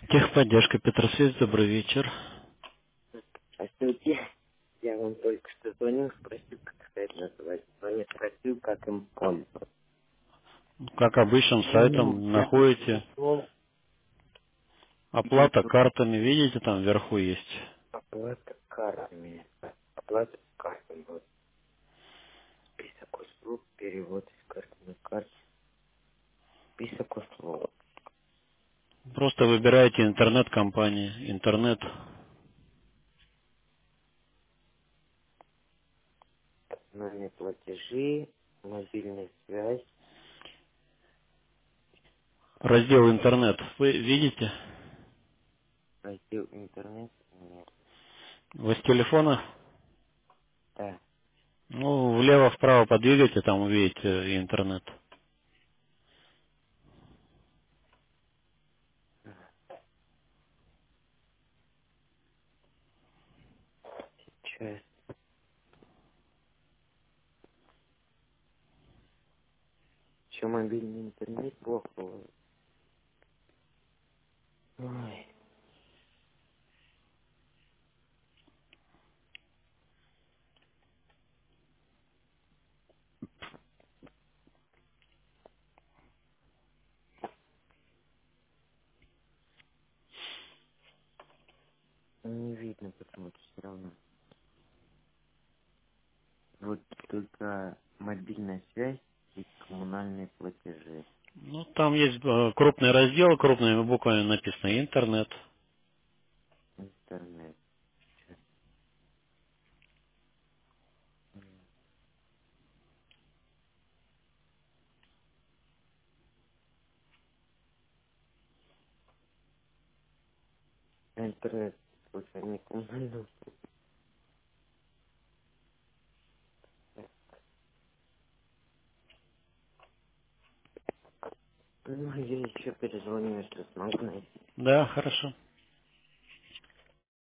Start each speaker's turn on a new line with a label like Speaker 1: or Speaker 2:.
Speaker 1: Техподдержка, Петросвет, добрый вечер.
Speaker 2: Здравствуйте. Я вам только что звонил, спросил, как сайт называется. Но не спросил, как им пользоваться.
Speaker 1: Как обычным
Speaker 2: Ну,
Speaker 1: сайтом
Speaker 2: я тут
Speaker 1: находите
Speaker 2: зашел, и
Speaker 1: оплата
Speaker 2: тут
Speaker 1: картами, видите, там вверху есть.
Speaker 2: оплата картами. Оплата картами. Вот список услуг, перевод из карты на карту. Список услуг.
Speaker 1: Просто выбираете интернет-компании, интернет.
Speaker 2: Основные платежи, мобильная связь,
Speaker 1: Раздел интернет. Вы видите?
Speaker 2: раздел интернет. Нет.
Speaker 1: Вы с телефона?
Speaker 2: Да,
Speaker 1: Ну, влево-вправо подвигайте, там увидите интернет.
Speaker 2: сейчас. Еще мобильный интернет плохо. Ой. Не видно почему-то все равно. Вот только мобильная связь и коммунальные платежи.
Speaker 1: Ну, там есть крупный раздел, крупными буквами написано интернет.
Speaker 2: Интернет. Интернет. Случайно не коммунальный. Ну, я еще перезвоню, если смогу найти.
Speaker 1: Да, хорошо.